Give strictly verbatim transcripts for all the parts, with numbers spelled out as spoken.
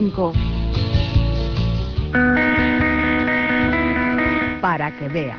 cinco. Para que veas.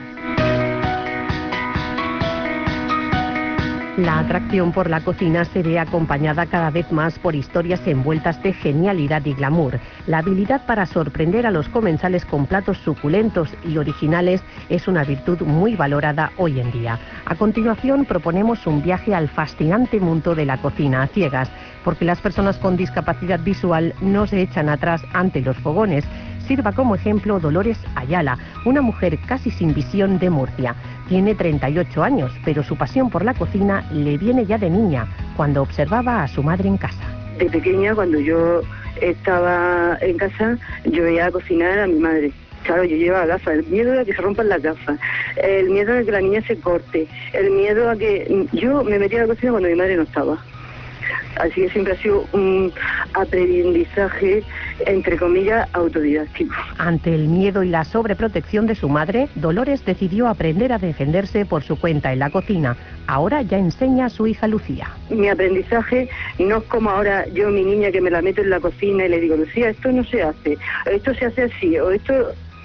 La atracción por la cocina se ve acompañada cada vez más por historias envueltas de genialidad y glamour. La habilidad para sorprender a los comensales con platos suculentos y originales es una virtud muy valorada hoy en día. A continuación proponemos un viaje al fascinante mundo de la cocina a ciegas, porque las personas con discapacidad visual no se echan atrás ante los fogones. Sirva como ejemplo Dolores Ayala, una mujer casi sin visión de Murcia. Tiene treinta y ocho años, pero su pasión por la cocina le viene ya de niña, cuando observaba a su madre en casa. De pequeña, cuando yo estaba en casa, yo veía cocinar a mi madre. Claro, yo llevaba gafas, el miedo a que se rompan las gafas, el miedo a que la niña se corte, el miedo a que... Yo me metía a la cocina cuando mi madre no estaba. Así que siempre ha sido un aprendizaje, entre comillas, autodidáctico. Ante el miedo y la sobreprotección de su madre, Dolores decidió aprender a defenderse por su cuenta en la cocina. Ahora ya enseña a su hija Lucía. Mi aprendizaje no es como ahora yo, mi niña, que me la meto en la cocina y le digo, Lucía, esto no se hace, esto se hace así, o esto...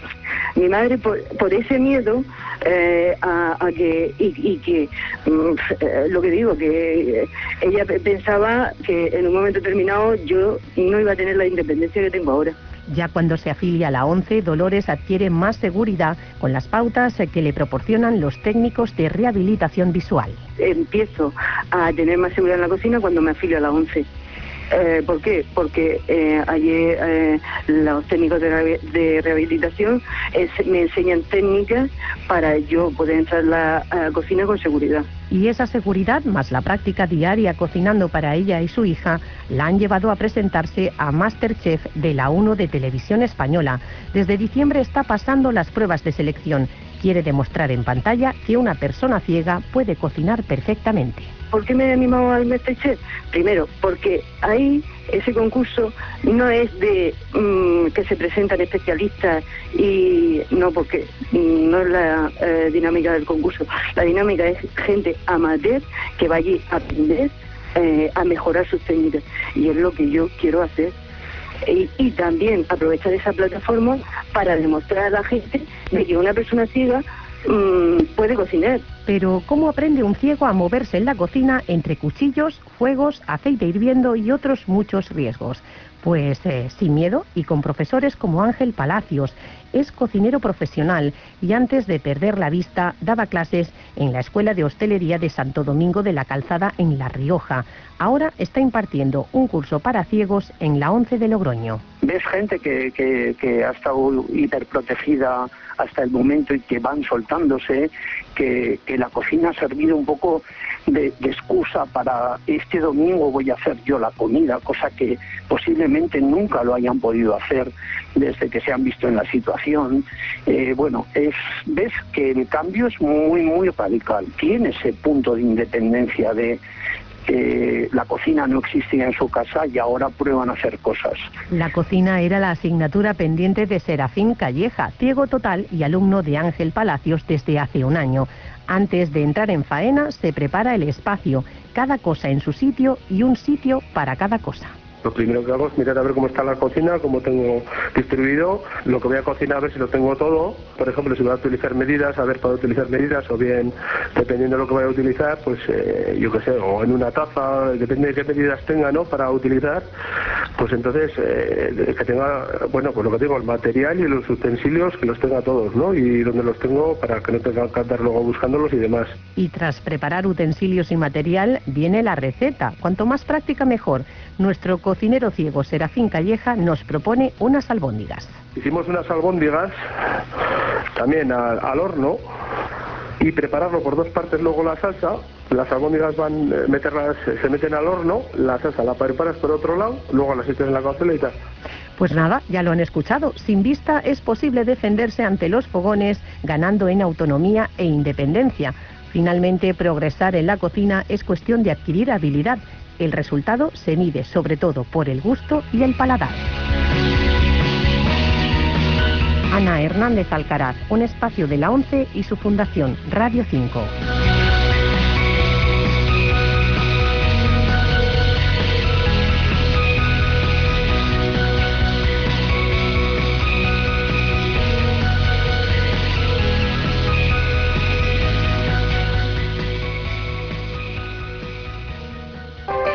Mi madre, por, por ese miedo eh, a, a que, y, y que, mm, eh, lo que digo, que eh, ella pensaba que en un momento determinado yo no iba a tener la independencia que tengo ahora. Ya cuando se afilia a la ONCE, Dolores adquiere más seguridad con las pautas que le proporcionan los técnicos de rehabilitación visual. Empiezo a tener más seguridad en la cocina cuando me afilio a la ONCE. Eh, ¿Por qué? Porque eh, allí eh, los técnicos de, re de rehabilitación eh, me enseñan técnicas para yo poder entrar a la, a la cocina con seguridad. Y esa seguridad, más la práctica diaria cocinando para ella y su hija, la han llevado a presentarse a MasterChef de la uno de Televisión Española. Desde diciembre está pasando las pruebas de selección. Quiere demostrar en pantalla que una persona ciega puede cocinar perfectamente. ¿Por qué me he animado al MasterChef? Primero, porque ahí ese concurso no es de mmm, que se presentan especialistas y no, porque mmm, no es la eh, dinámica del concurso. La dinámica es gente amateur que va allí a aprender, eh, a mejorar sus técnicas. Y es lo que yo quiero hacer. Y, y también aprovechar esa plataforma para demostrar a la gente de que una persona ciega mmm, puede cocinar. Pero ¿cómo aprende un ciego a moverse en la cocina entre cuchillos, fuegos, aceite hirviendo y otros muchos riesgos? Pues eh, sin miedo y con profesores como Ángel Palacios. Es cocinero profesional y antes de perder la vista daba clases en la Escuela de Hostelería de Santo Domingo de la Calzada en La Rioja. Ahora está impartiendo un curso para ciegos en la ONCE de Logroño. Ves gente que, que, que ha estado hiperprotegida hasta el momento y que van soltándose, que, que la cocina ha servido un poco de, de excusa para este domingo voy a hacer yo la comida, cosa que posiblemente nunca lo hayan podido hacer desde que se han visto en la situación. Eh, bueno, es, ves que el cambio es muy, muy radical. Tiene ese punto de independencia de que la cocina no existía en su casa y ahora prueban a hacer cosas. La cocina era la asignatura pendiente de Serafín Calleja, ciego total y alumno de Ángel Palacios desde hace un año. Antes de entrar en faena se prepara el espacio, cada cosa en su sitio y un sitio para cada cosa. Lo primero que hago es mirar a ver cómo está la cocina, cómo tengo distribuido, lo que voy a cocinar, a ver si lo tengo todo. Por ejemplo, si voy a utilizar medidas, a ver para utilizar medidas, o bien, dependiendo de lo que voy a utilizar, pues eh, yo qué sé, o en una taza, depende de qué medidas tenga, ¿no?, para utilizar, pues entonces, eh, que tenga, bueno, pues lo que tengo, el material y los utensilios, que los tenga todos, ¿no?, y donde los tengo para que no tenga que andar luego buscándolos y demás. Y tras preparar utensilios y material, viene la receta. Cuanto más práctica, mejor. Nuestro cocinero ciego Serafín Calleja nos propone unas albóndigas. Hicimos unas albóndigas también al, al horno y prepararlo por dos partes luego la salsa. Las albóndigas van, eh, meterlas, se meten al horno, la salsa la preparas por otro lado, luego las echas en la cazuela y tal. Pues nada, ya lo han escuchado. Sin vista es posible defenderse ante los fogones, ganando en autonomía e independencia. Finalmente, progresar en la cocina es cuestión de adquirir habilidad. El resultado se mide sobre todo por el gusto y el paladar. Ana Hernández Alcaraz, un espacio de la ONCE y su fundación Radio cinco.